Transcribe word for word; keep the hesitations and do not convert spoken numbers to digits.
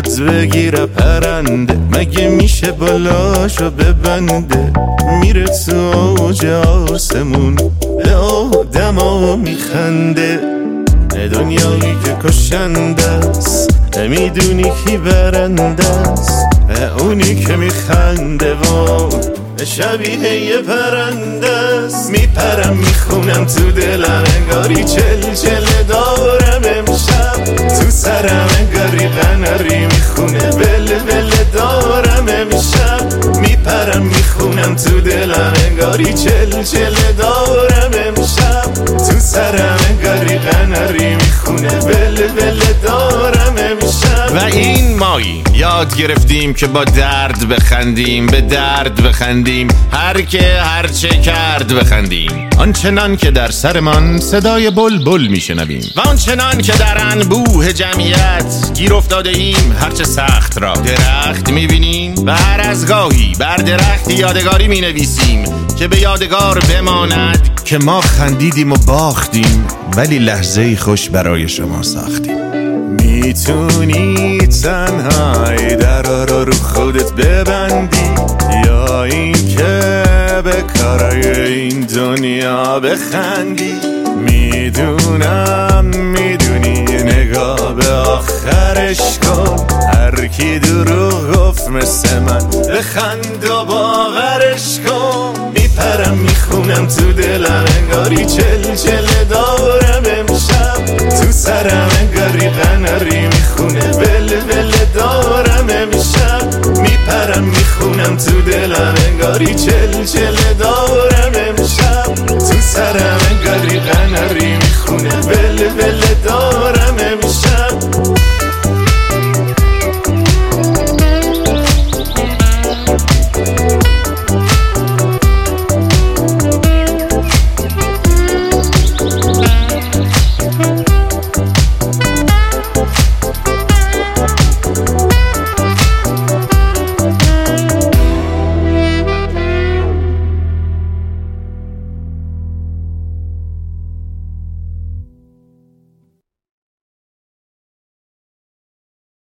یاد بگیره پرنده، مگه میشه بالاشو ببنده، میره تو اوج آسمون به آدما میخنده. دنیایی که کشنده است، نمیدونی کی برنده است، اونی که میخنده و شبیه یه پرنده است. میپرم میخونم تو دلم انگاری چل چل دارم امشب، تو سرم انگاری قناری میخونه بل بل دارم امشب. میپرم میخونم تو دلم انگاری چل چل دارم امشب، تو سرم انگاری قناری میخونه بل بل دارم امشب. و این ماییم یاد گرفتیم که با درد بخندیم، به درد بخندیم، هر که هر چه کرد بخندیم. آنچنان که در سرمان صدای بلبل میشنویم و آنچنان که در انبوه جمعیت گیر افتاده ایم، هرچه سخت را درخت میبینیم و هر از گاهی بر درخت یادگاری مینویسیم که به یادگار بماند که ما خندیدیم و باختیم، ولی لحظه خوش برای شما ساختیم. میتونی تنهایی درا رو رو خودت ببندی، یا این که به کارای این دنیا بخندی. میدونم میدونی نگاه به آخرش کن، هر کی دروغ گفت مثل من بخند و باورش کن. میپرم میخونم تو دلم انگاری چل چل دارم امشب، تو سرم انگاری قناری میخونه بل بل دارم امشب. میپرم میخونم تو دلم انگاری چل چل دارم امشب، تو سرم انگاری قناری میخونه بل بل دارم.